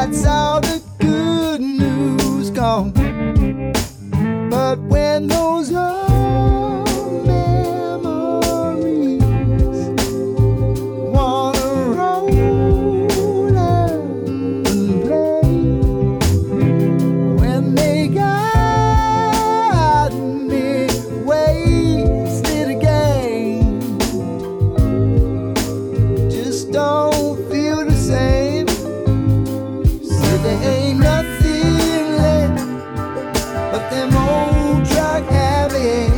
that's all the good news gone. But when those old memories wanna roll and play, when they got me wasted again, just don't feel the same. Said there ain't nothing left but them old drug habits.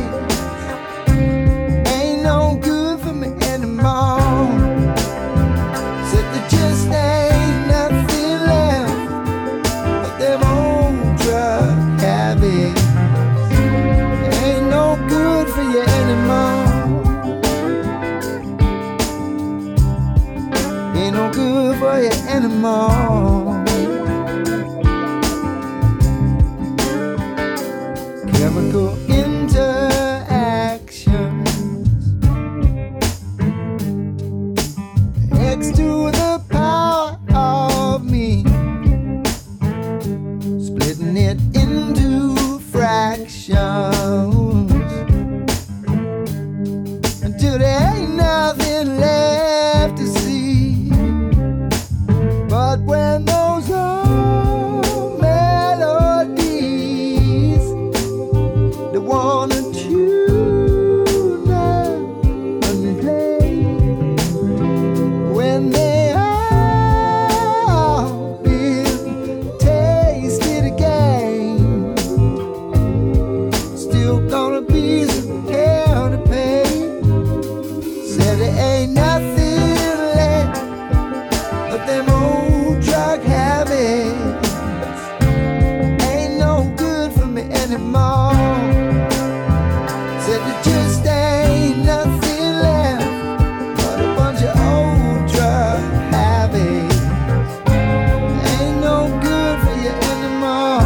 Ain't no good for me anymore. Said there just ain't nothing left but them old drug habits. Ain't no good for you anymore. Ain't no good for you anymore. Chemical interactions, X to the power of me, splitting it into fractions until there ain't nothing left to see. But when those old melodies they wanna tune and play, when they all been tasted again, still gonna be some hell to pay. Said there ain't nothing left but them old drug habits. Ain't no good for me anymore. Said there just ain't nothing left but a bunch of old drug habits. Ain't no good for you anymore.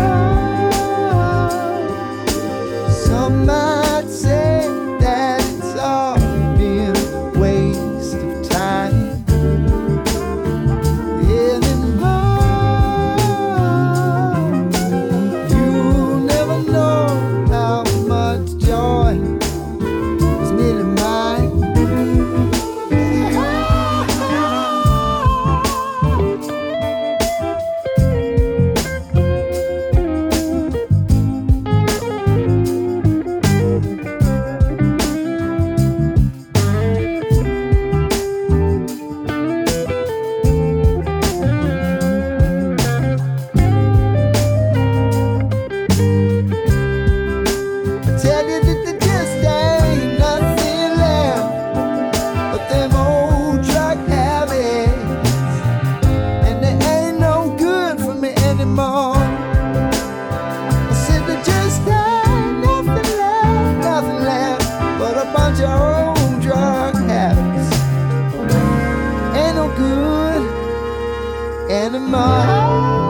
Some might say that it's all been a waste of time. You'll never know how much joy was nearly mine. Tell you that there just ain't nothing left but them old drug habits, and they ain't no good for me anymore. I said there just ain't nothing left but a bunch of old drug habits. Ain't no good anymore.